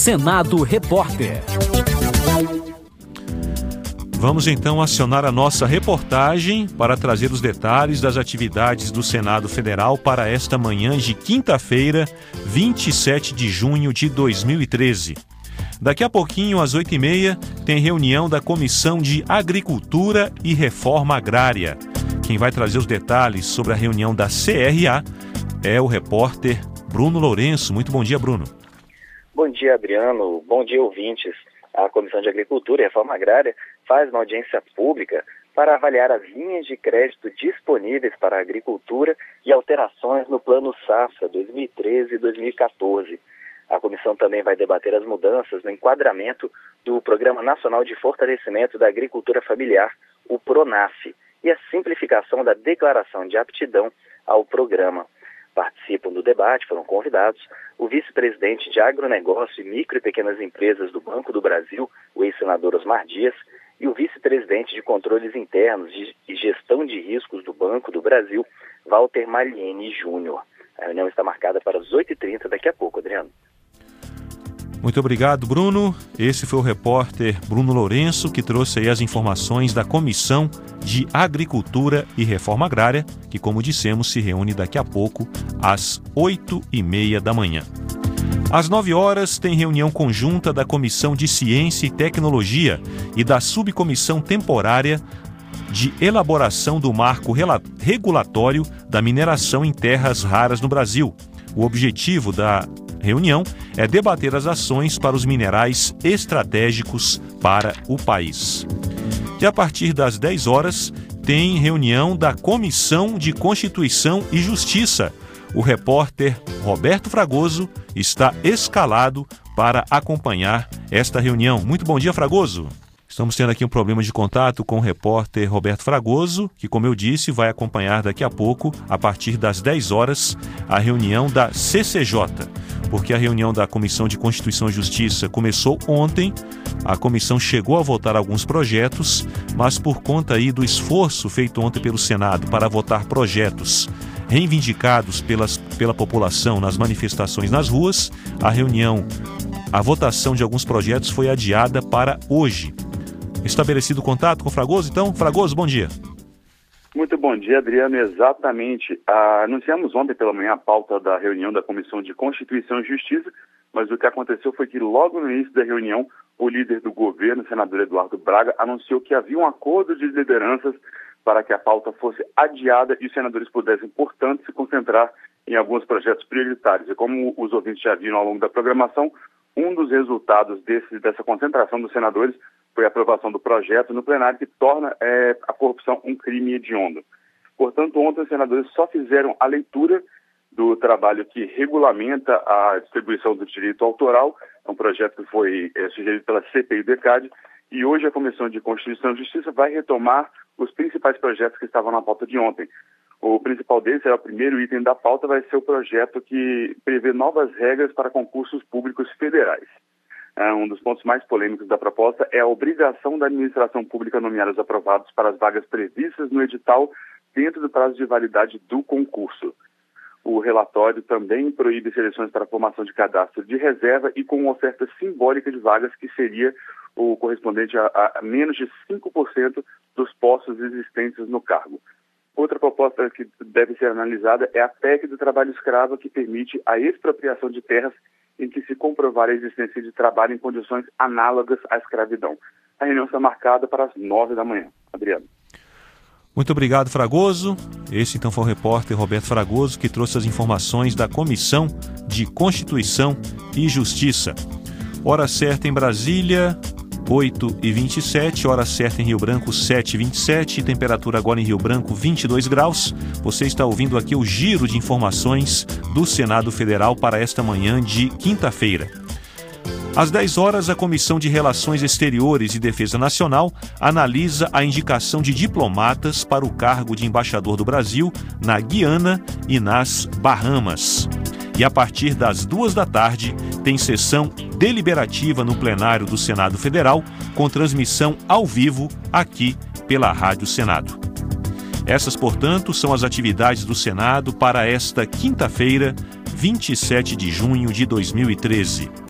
Senado Repórter. Vamos então acionar a nossa reportagem para trazer os detalhes das atividades do Senado Federal para esta manhã de quinta-feira, 27 de junho de 2013. Daqui a pouquinho, às 8h30, tem reunião da Comissão de Agricultura e Reforma Agrária. Quem vai trazer os detalhes sobre a reunião da CRA é o repórter Bruno Lourenço. Muito bom dia, Bruno. Bom dia, Adriano. Bom dia, ouvintes. A Comissão de Agricultura e Reforma Agrária faz uma audiência pública para avaliar as linhas de crédito disponíveis para a agricultura e alterações no Plano Safra 2013 e 2014. A comissão também vai debater as mudanças no enquadramento do Programa Nacional de Fortalecimento da Agricultura Familiar, o PRONAF, e a simplificação da declaração de aptidão ao programa. Participam do debate, foram convidados, o vice-presidente de Agronegócio e Micro e Pequenas Empresas do Banco do Brasil, o ex-senador Osmar Dias, e o vice-presidente de Controles Internos e Gestão de Riscos do Banco do Brasil, Walter Malieni Júnior. A reunião está marcada para as 8h30 daqui a pouco, Adriano. Muito obrigado, Bruno. Esse foi o repórter Bruno Lourenço, que trouxe aí as informações da Comissão de Agricultura e Reforma Agrária, que, como dissemos, se reúne daqui a pouco, às 8h30 da manhã. Às 9h tem reunião conjunta da Comissão de Ciência e Tecnologia e da Subcomissão Temporária de Elaboração do Marco Regulatório da Mineração em Terras Raras no Brasil. O objetivo da reunião é debater as ações para os minerais estratégicos para o país. E a partir das 10h tem reunião da Comissão de Constituição e Justiça. O repórter Roberto Fragoso está escalado para acompanhar esta reunião. Muito bom dia, Fragoso. Estamos tendo aqui um problema de contato com o repórter Roberto Fragoso, que, como eu disse, vai acompanhar daqui a pouco, a partir das 10h, a reunião da CCJ. Porque a reunião da Comissão de Constituição e Justiça começou ontem, a comissão chegou a votar alguns projetos, mas por conta aí do esforço feito ontem pelo Senado para votar projetos reivindicados pela população nas manifestações nas ruas, a votação de alguns projetos foi adiada para hoje. Estabelecido o contato com o Fragoso, então? Fragoso, bom dia. Muito bom dia, Adriano. Exatamente. Anunciamos ontem pela manhã a pauta da reunião da Comissão de Constituição e Justiça, mas o que aconteceu foi que logo no início da reunião, o líder do governo, o senador Eduardo Braga, anunciou que havia um acordo de lideranças para que a pauta fosse adiada e os senadores pudessem, portanto, se concentrar em alguns projetos prioritários. E como os ouvintes já viram ao longo da programação, um dos resultados dessa concentração dos senadores foi a aprovação do projeto no plenário que torna a corrupção um crime hediondo. Portanto, ontem os senadores só fizeram a leitura do trabalho que regulamenta a distribuição do direito autoral, é um projeto que foi sugerido pela CPI do ECAD, e hoje a Comissão de Constituição e Justiça vai retomar os principais projetos que estavam na pauta de ontem. O principal deles, o primeiro item da pauta, vai ser o projeto que prevê novas regras para concursos públicos federais. Um dos pontos mais polêmicos da proposta é a obrigação da administração pública nomear os aprovados para as vagas previstas no edital dentro do prazo de validade do concurso. O relatório também proíbe seleções para a formação de cadastro de reserva e com uma oferta simbólica de vagas que seria o correspondente a menos de 5% dos postos existentes no cargo. Outra proposta que deve ser analisada é a PEC do trabalho escravo, que permite a expropriação de terras em que se comprovar a existência de trabalho em condições análogas à escravidão. A reunião está marcada para as 9h. Adriano. Muito obrigado, Fragoso. Esse então foi o repórter Roberto Fragoso, que trouxe as informações da Comissão de Constituição e Justiça. Hora certa em Brasília, 8h27, hora certa em Rio Branco, 7h27, temperatura agora em Rio Branco, 22 graus. Você está ouvindo aqui o giro de informações do Senado Federal para esta manhã de quinta-feira. Às 10h, a Comissão de Relações Exteriores e Defesa Nacional analisa a indicação de diplomatas para o cargo de embaixador do Brasil na Guiana e nas Bahamas. E a partir das 14h, tem sessão deliberativa no plenário do Senado Federal, com transmissão ao vivo aqui pela Rádio Senado. Essas, portanto, são as atividades do Senado para esta quinta-feira, 27 de junho de 2013.